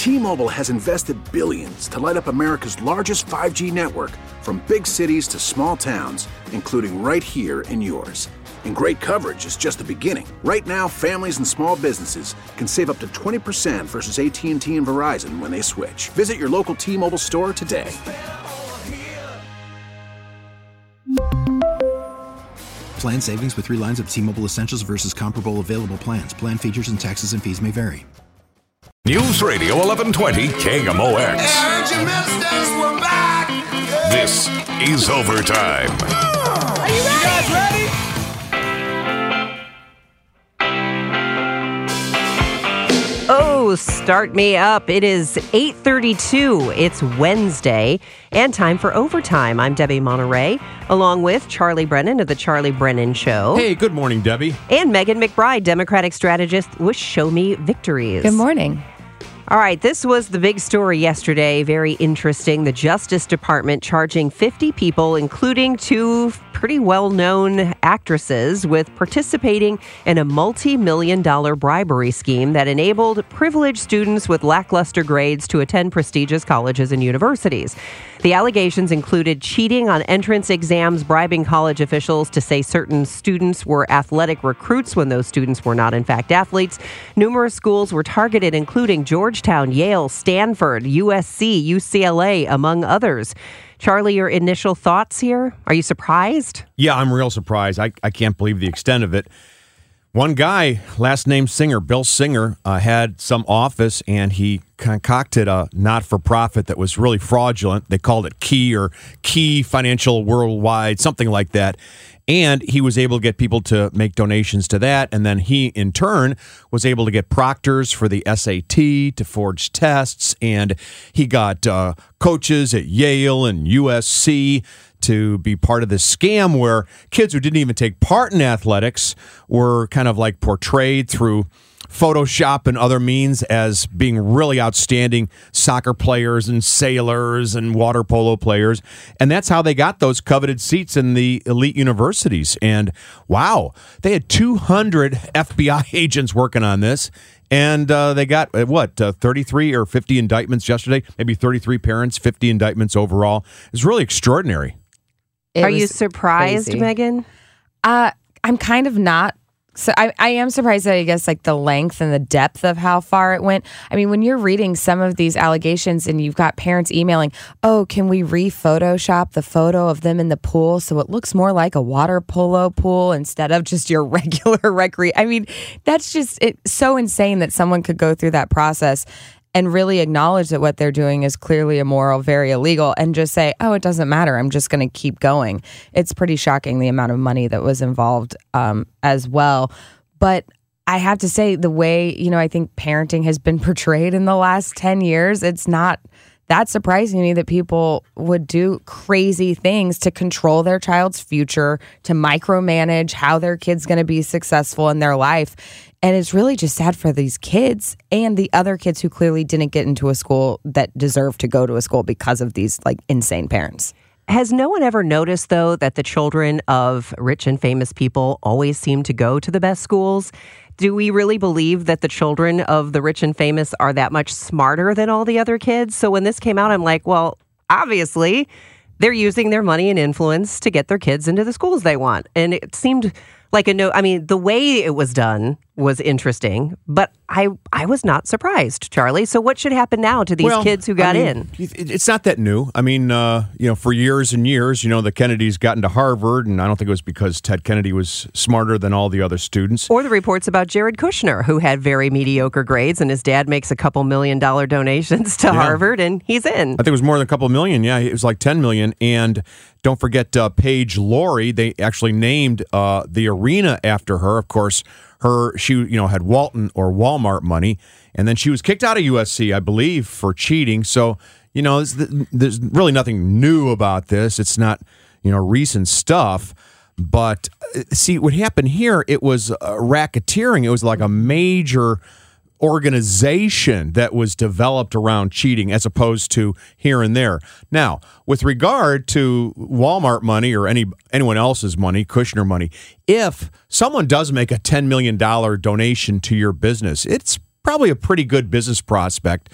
T-Mobile has invested billions to light up America's largest 5G network, from big cities to small towns, including right here in yours. And great coverage is just the beginning. Right now, families and small businesses can save up to 20% versus AT&T and Verizon when they switch. Visit your local T-Mobile store today. Plan savings with 3 lines of T-Mobile Essentials versus comparable available plans. Plan features and taxes and fees may vary. News Radio 1120 KMOX. This is Overtime. Are you ready? You guys ready? Oh, start me up. It is 8:32. It's Wednesday and time for Overtime. I'm Debbie Monterey, along with Charlie Brennan of The Charlie Brennan Show. Hey, good morning, Debbie. And Megan McBride, Democratic strategist with Show Me Victories. Good morning. All right, this was the big story yesterday. Very interesting. The Justice Department charging 50 people, including 2 pretty well-known actresses, with participating in a multi-million-dollar bribery scheme that enabled privileged students with lackluster grades to attend prestigious colleges and universities. The allegations included cheating on entrance exams, bribing college officials to say certain students were athletic recruits when those students were not, in fact, athletes. Numerous schools were targeted, including Georgetown, Yale, Stanford, USC, UCLA, among others. Charlie, your initial thoughts here? Are you surprised? Yeah, I'm real surprised. I can't believe the extent of it. One guy, last name Singer, Bill Singer, had some office, and he concocted a not-for-profit that was really fraudulent. They called it Key Financial Worldwide, something like that. And he was able to get people to make donations to that. And then he, in turn, was able to get proctors for the SAT to forge tests. And he got coaches at Yale and USC to be part of this scam where kids who didn't even take part in athletics were kind of like portrayed through Photoshop and other means as being really outstanding soccer players and sailors and water polo players. And that's how they got those coveted seats in the elite universities. And wow, they had 200 FBI agents working on this. And they got, 33 or 50 indictments yesterday? Maybe 33 parents, 50 indictments overall. It's really extraordinary. Are you surprised, crazy. Megan? I'm kind of not. So I am surprised at, I guess, like the length and the depth of how far it went. I mean, when you're reading some of these allegations and you've got parents emailing, oh, can we re-Photoshop the photo of them in the pool so it looks more like a water polo pool instead of just your regular I mean, that's just so insane that someone could go through that process and really acknowledge that what they're doing is clearly immoral, very illegal, and just say, oh, it doesn't matter, I'm just going to keep going. It's pretty shocking the amount of money that was involved as well. But I have to say, the way, I think parenting has been portrayed in the last 10 years, it's not that surprising to me that people would do crazy things to control their child's future, to micromanage how their kid's going to be successful in their life. And it's really just sad for these kids and the other kids who clearly didn't get into a school that deserve to go to a school because of these insane parents. Has no one ever noticed, though, that the children of rich and famous people always seem to go to the best schools? Do we really believe that the children of the rich and famous are that much smarter than all the other kids? So when this came out, I'm like, well, obviously, they're using their money and influence to get their kids into the schools they want. And it seemed like the way it was done was interesting, but I was not surprised, Charlie. So what should happen now to these kids who got in? It's not that new. I mean, for years and years, the Kennedys got into Harvard, and I don't think it was because Ted Kennedy was smarter than all the other students. Or the reports about Jared Kushner, who had very mediocre grades, and his dad makes a couple $1 million donations to Harvard, and he's in. I think it was more than a couple million. Yeah, it was like 10 million. And don't forget Paige Laurie. They actually named the arena after her. Of course, she had Walton or Walmart money, and then she was kicked out of USC, I believe, for cheating. So, there's really nothing new about this. It's not, recent stuff. But see, what happened here, it was racketeering. It was like a major organization that was developed around cheating as opposed to here and there. Now, with regard to Walmart money or anyone else's money, Kushner money, if someone does make a $10 million donation to your business, it's probably a pretty good business prospect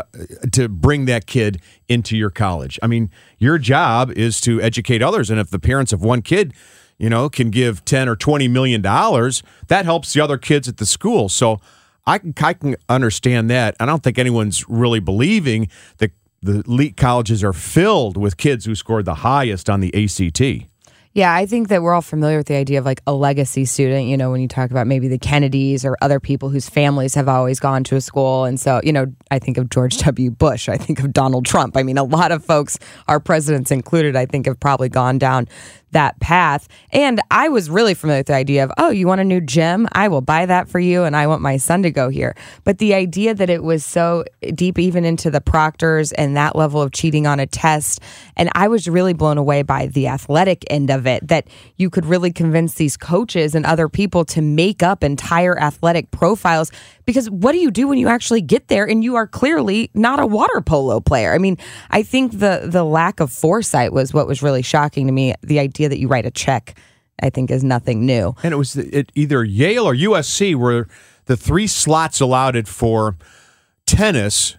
to bring that kid into your college. I mean, your job is to educate others, and if the parents of one kid, can give $10 or $20 million, that helps the other kids at the school. So I can understand that. I don't think anyone's really believing that the elite colleges are filled with kids who scored the highest on the ACT. Yeah, I think that we're all familiar with the idea of like a legacy student, when you talk about maybe the Kennedys or other people whose families have always gone to a school. And so, I think of George W. Bush. I think of Donald Trump. I mean, a lot of folks, our presidents included, I think have probably gone down that path. And I was really familiar with the idea of, oh, you want a new gym? I will buy that for you, and I want my son to go here. But the idea that it was so deep even into the proctors and that level of cheating on a test, and I was really blown away by the athletic end of it, that you could really convince these coaches and other people to make up entire athletic profiles. Because what do you do when you actually get there and you are clearly not a water polo player? I mean, I think the lack of foresight was what was really shocking to me. The idea that you write a check, I think, is nothing new. And it was either Yale or USC were the three slots allotted for tennis.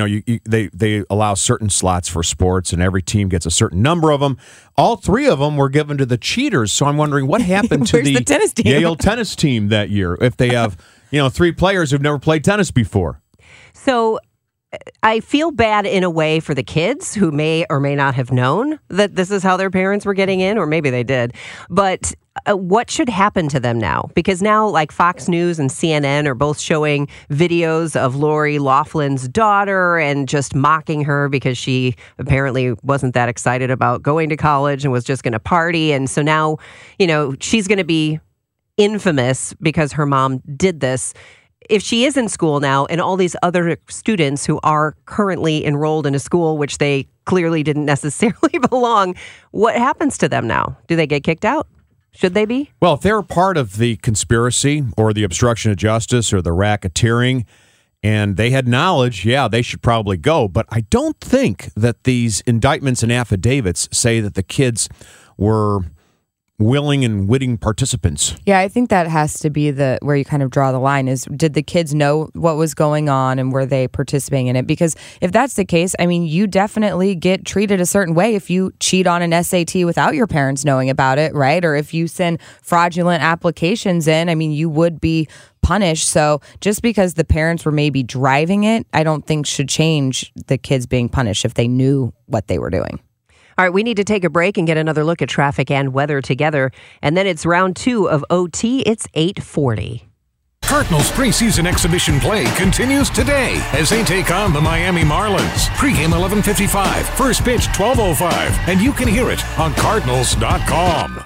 They allow certain slots for sports, and every team gets a certain number of them. All three of them were given to the cheaters. So I'm wondering what happened to the tennis team? Yale tennis team that year if they have three players who've never played tennis before. So I feel bad in a way for the kids who may or may not have known that this is how their parents were getting in, or maybe they did. But what should happen to them now? Because now, like Fox News and CNN are both showing videos of Lori Loughlin's daughter and just mocking her because she apparently wasn't that excited about going to college and was just going to party. And so now, she's going to be infamous because her mom did this. If she is in school now and all these other students who are currently enrolled in a school which they clearly didn't necessarily belong, what happens to them now? Do they get kicked out? Should they be? Well, if they're part of the conspiracy or the obstruction of justice or the racketeering and they had knowledge, they should probably go. But I don't think that these indictments and affidavits say that the kids were willing and witting participants. Yeah, I think that has to be where you kind of draw the line is, did the kids know what was going on and were they participating in it? Because if that's the case, I mean, you definitely get treated a certain way if you cheat on an SAT without your parents knowing about it, right? Or if you send fraudulent applications in, I mean, you would be punished. So just because the parents were maybe driving it, I don't think should change the kids being punished if they knew what they were doing. All right, we need to take a break and get another look at traffic and weather together. And then it's round 2 of OT. It's 8:40. Cardinals preseason exhibition play continues today as they take on the Miami Marlins. Pre-game 11:55, first pitch 12:05, and you can hear it on Cardinals.com.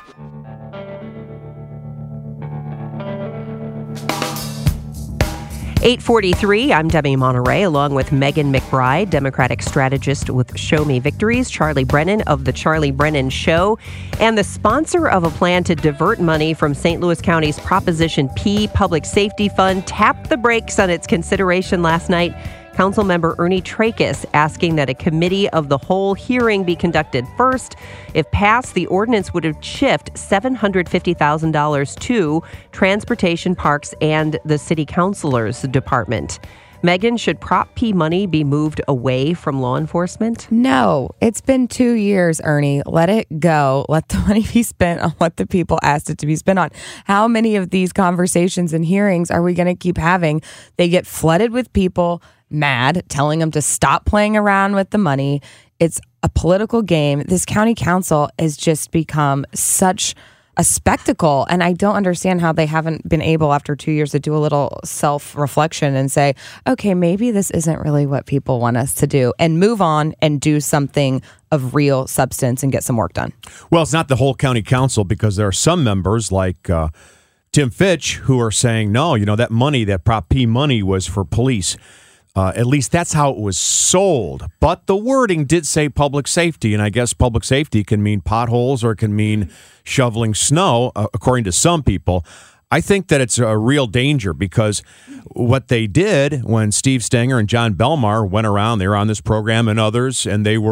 8:43, I'm Debbie Monterey, along with Megan McBride, Democratic strategist with Show Me Victories, Charlie Brennan of The Charlie Brennan Show, and the sponsor of a plan to divert money from St. Louis County's Proposition P Public Safety Fund tapped the brakes on its consideration last night. Councilmember Ernie Trachis asking that a committee of the whole hearing be conducted first. If passed, the ordinance would have shifted $750,000 to Transportation, Parks, and the City Councilor's Department. Megan, should Prop P money be moved away from law enforcement? No, it's been 2 years, Ernie. Let it go. Let the money be spent on what the people asked it to be spent on. How many of these conversations and hearings are we going to keep having? They get flooded with people mad, telling them to stop playing around with the money. It's a political game. This county council has just become such a spectacle, and I don't understand how they haven't been able after 2 years to do a little self-reflection and say, okay, maybe this isn't really what people want us to do, and move on and do something of real substance and get some work done. Well, it's not the whole county council, because there are some members like Tim Fitch who are saying, no, that money, that Prop P money was for police. At least that's how it was sold. But the wording did say public safety, and I guess public safety can mean potholes or it can mean shoveling snow, according to some people. I think that it's a real danger, because what they did when Steve Stenger and John Belmar went around, they were on this program and others, and they were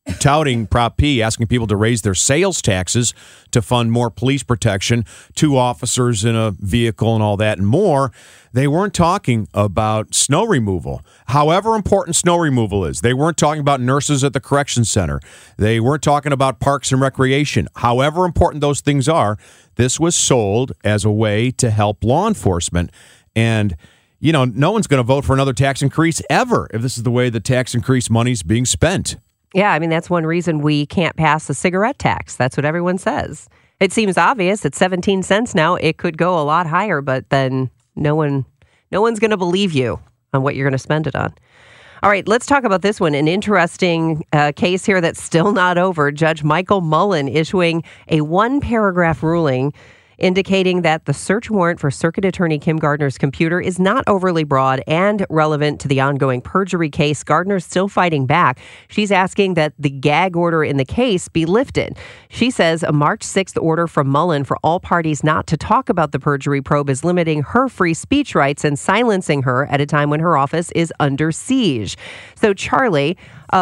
touting Prop P, asking people to raise their sales taxes to fund more police protection, 2 officers in a vehicle and all that and more. They weren't talking about snow removal, however important snow removal is. They weren't talking about nurses at the correction center. They weren't talking about parks and recreation, however important those things are. This was sold as a way to help law enforcement. And, you know, no one's going to vote for another tax increase ever if this is the way the tax increase money's being spent. Yeah, I mean, that's one reason we can't pass a cigarette tax. That's what everyone says. It seems obvious. It's 17 cents now. It could go a lot higher, but then no one's going to believe you on what you're going to spend it on. All right, let's talk about this one. An interesting case here that's still not over. Judge Michael Mullen issuing a 1-paragraph ruling indicating that the search warrant for Circuit Attorney Kim Gardner's computer is not overly broad and relevant to the ongoing perjury case. Gardner's still fighting back. She's asking that the gag order in the case be lifted. She says a March 6th order from Mullen for all parties not to talk about the perjury probe is limiting her free speech rights and silencing her at a time when her office is under siege. So, Charlie,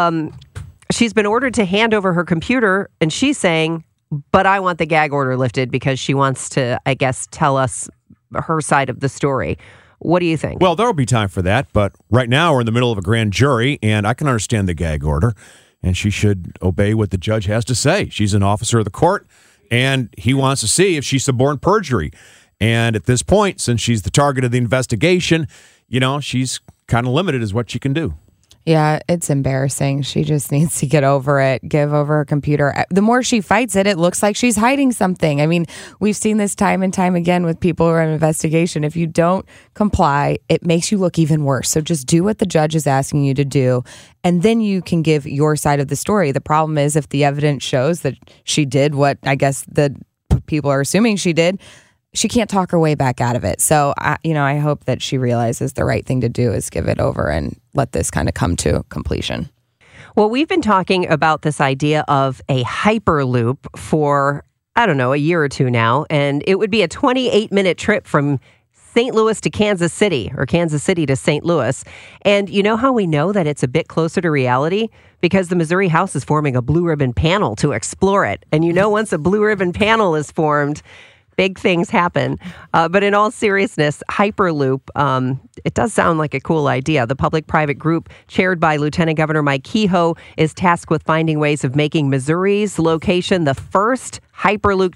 she's been ordered to hand over her computer, and she's saying, but I want the gag order lifted because she wants to, I guess, tell us her side of the story. What do you think? Well, there will be time for that, but right now we're in the middle of a grand jury, and I can understand the gag order, and she should obey what the judge has to say. She's an officer of the court, and he wants to see if she's suborned perjury. And at this point, since she's the target of the investigation, you know, she's kind of limited as what she can do. Yeah, it's embarrassing. She just needs to get over it, give over her computer. The more she fights it, it looks like she's hiding something. I mean, we've seen this time and time again with people who are in investigation. If you don't comply, it makes you look even worse. So just do what the judge is asking you to do, and then you can give your side of the story. The problem is if the evidence shows that she did what I guess the people are assuming she did, she can't talk her way back out of it. So, I hope that she realizes the right thing to do is give it over and let this kind of come to completion. Well, we've been talking about this idea of a Hyperloop for, I don't know, a year or two now. And it would be a 28-minute trip from St. Louis to Kansas City or Kansas City to St. Louis. And you know how we know that it's a bit closer to reality? Because the Missouri House is forming a blue ribbon panel to explore it. And you know, once a blue ribbon panel is formed, big things happen. But in all seriousness, Hyperloop, it does sound like a cool idea. The public-private group chaired by Lieutenant Governor Mike Kehoe is tasked with finding ways of making Missouri's location the first Hyperloop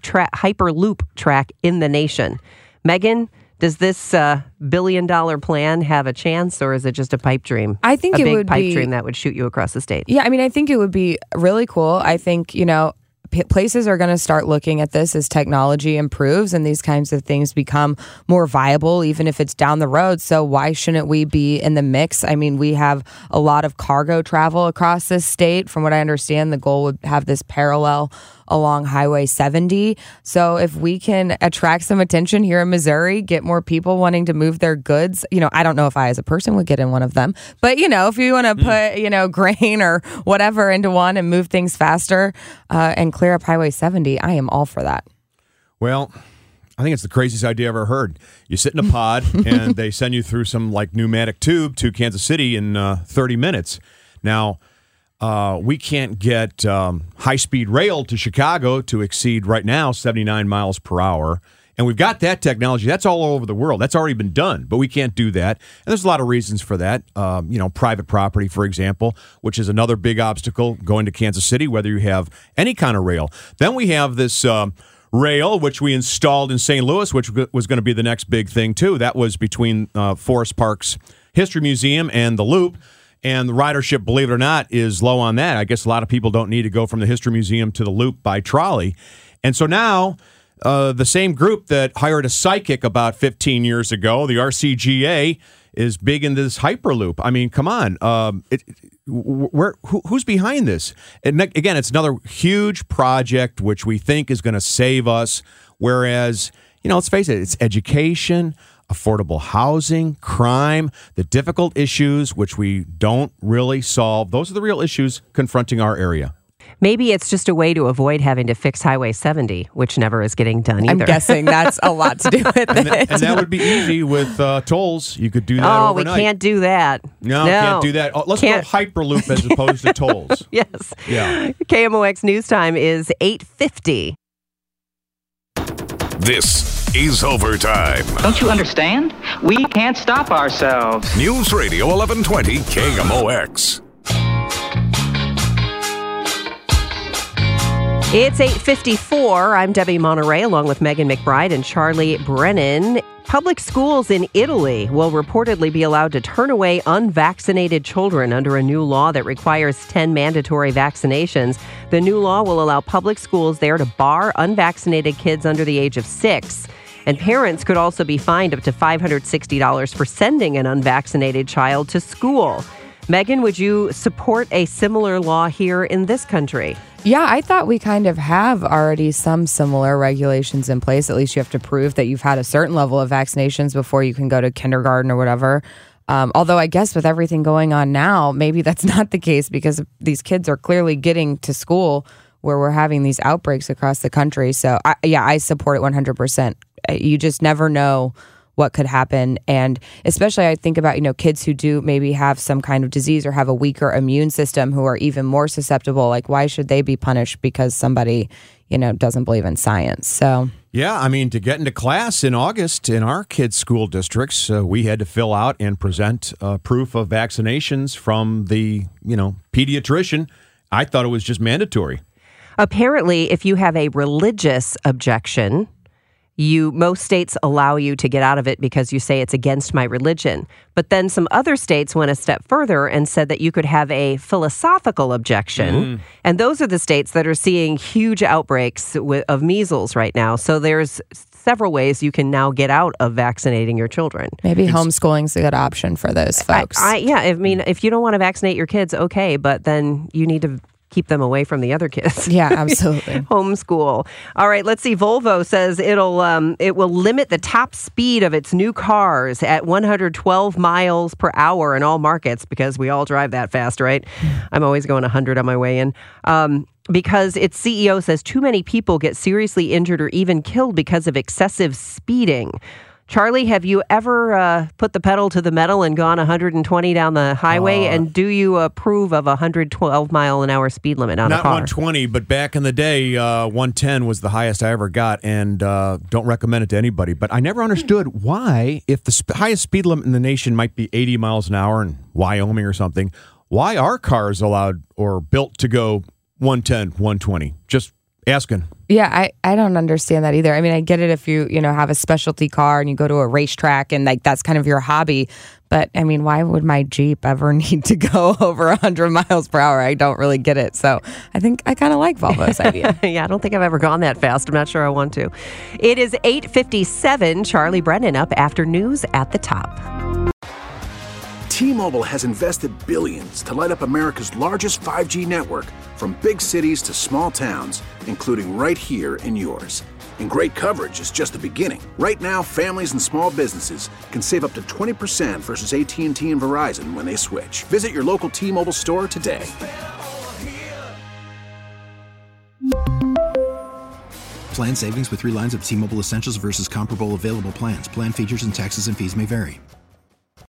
track in the nation. Megan, does this billion-dollar plan have a chance, or is it just a pipe dream? I think it would be a big pipe dream that would shoot you across the state. Yeah, I mean, I think it would be really cool. I think, places are going to start looking at this as technology improves and these kinds of things become more viable, even if it's down the road. So why shouldn't we be in the mix? I mean, we have a lot of cargo travel across this state. From what I understand, the goal would have this parallel along Highway 70. So if we can attract some attention here in Missouri, get more people wanting to move their goods, I don't know if I as a person would get in one of them, but if you want to put, grain or whatever into one and move things faster and clear up Highway 70, I am all for that. Well, I think it's the craziest idea I've ever heard. You sit in a pod and they send you through some pneumatic tube to Kansas City in 30 minutes. Now, we can't get high-speed rail to Chicago to exceed right now 79 miles per hour. And we've got that technology. That's all over the world. That's already been done, but we can't do that. And there's a lot of reasons for that. Private property, for example, which is another big obstacle going to Kansas City, whether you have any kind of rail. Then we have this rail, which we installed in St. Louis, which was going to be the next big thing, too. That was between Forest Park's History Museum and the Loop. And the ridership, believe it or not, is low on that. I guess a lot of people don't need to go from the History Museum to the Loop by trolley. And so now the same group that hired a psychic about 15 years ago, the RCGA, is big into this Hyperloop. I mean, come on. Who's behind this? And again, it's another huge project which we think is going to save us. Whereas, let's face it, it's education, affordable housing, crime, the difficult issues which we don't really solve. Those are the real issues confronting our area. Maybe it's just a way to avoid having to fix Highway 70, which never is getting done either. I'm guessing that's a lot to do with it. And that would be easy with tolls. You could do that overnight. We can't do that. No, can't do that. Let's go Hyperloop as opposed to tolls. Yes. Yeah. KMOX News Time is 8:50. This is Overtime. Don't you understand? We can't stop ourselves. News Radio 1120 KMOX. It's 8:54. I'm Debbie Monterey along with Megan McBride and Charlie Brennan. Public schools in Italy will reportedly be allowed to turn away unvaccinated children under a new law that requires 10 mandatory vaccinations. The new law will allow public schools there to bar unvaccinated kids under the age of 6. And parents could also be fined up to $560 for sending an unvaccinated child to school. Megan, would you support a similar law here in this country? Yeah, I thought we kind of have already some similar regulations in place. At least you have to prove that you've had a certain level of vaccinations before you can go to kindergarten or whatever. Although I guess with everything going on now, maybe that's not the case because these kids are clearly getting to school where we're having these outbreaks across the country. So, I support it 100%. You just never know what could happen. And especially I think about, kids who do maybe have some kind of disease or have a weaker immune system who are even more susceptible. Like, why should they be punished because somebody, doesn't believe in science? So, yeah, I mean, to get into class in August in our kids' school districts, we had to fill out and present proof of vaccinations from the, pediatrician. I thought it was just mandatory. Apparently, if you have a religious objection, most states allow you to get out of it because you say it's against my religion. But then some other states went a step further and said that you could have a philosophical objection. And those are the states that are seeing huge outbreaks of measles right now. So there's several ways you can now get out of vaccinating your children. Maybe homeschooling's a good option for those folks. If you don't want to vaccinate your kids, okay, but then you need to keep them away from the other kids. Yeah, absolutely. Homeschool. All right, let's see. Volvo says it will limit the top speed of its new cars at 112 miles per hour in all markets because we all drive that fast, right? I'm always going 100 on my way in. Because its CEO says too many people get seriously injured or even killed because of excessive speeding. Charlie, have you ever put the pedal to the metal and gone 120 down the highway? And do you approve of a 112-mile-an-hour speed limit on a car? Not 120, but back in the day, 110 was the highest I ever got, and don't recommend it to anybody. But I never understood why, if the highest speed limit in the nation might be 80 miles an hour in Wyoming or something, why are cars allowed or built to go 110, 120? Just asking. Yeah, I don't understand that either. I mean, I get it if you have a specialty car and you go to a racetrack and that's kind of your hobby. But I mean, why would my Jeep ever need to go over 100 miles per hour? I don't really get it. So I think I kind of like Volvo's idea. Yeah, I don't think I've ever gone that fast. I'm not sure I want to. It is 8:57. Charlie Brennan up after news at the top. T-Mobile has invested billions to light up America's largest 5G network, from big cities to small towns, including right here in yours. And great coverage is just the beginning. Right now, families and small businesses can save up to 20% versus AT&T and Verizon when they switch. Visit your local T-Mobile store today. Plan savings with 3 lines of T-Mobile Essentials versus comparable available plans. Plan features and taxes and fees may vary.